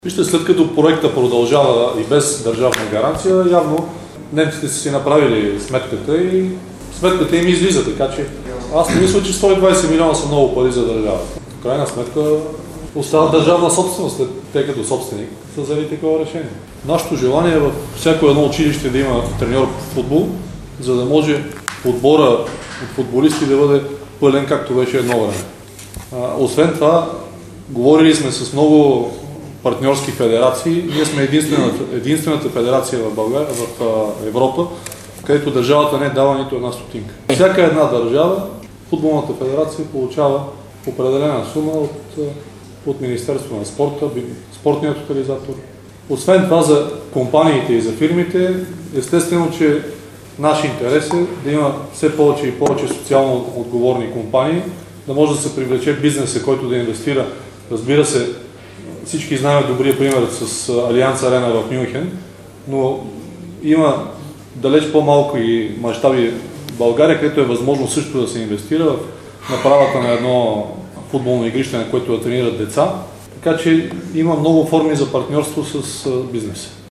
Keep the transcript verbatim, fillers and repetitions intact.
Вижте, след като проекта продължава и без държавна гаранция, явно немците са си направили сметката и сметката им излиза, така че аз не мисля, че сто и двадесет милиона са много пари за държавата. В крайна сметка остава държавна собственост, тъй като собственик са взели такова решение. Нашето желание е във всяко едно училище да има треньор по футбол, за да може отбора от футболисти да бъде пълен, както беше едно време. Освен това, говорили сме с много партньорски федерации. Ние сме единствената, единствената федерация в България, в Европа, където държавата не дава нито една стотинка. Всяка една държава, футболната федерация получава определена сума от, от Министерството на спорта, спортния тотализатор. Освен това, за компаниите и за фирмите, естествено, че наш интерес е да има все повече и повече социално отговорни компании, да може да се привлече бизнеса, който да инвестира. Разбира се, всички знаем добрия пример с Алианс Арена в Мюнхен, но има далеч по-малко и мащаби в България, където е възможно също да се инвестира в направата на едно футболно игрище, на което да тренират деца. Така че има много форми за партньорство с бизнеса.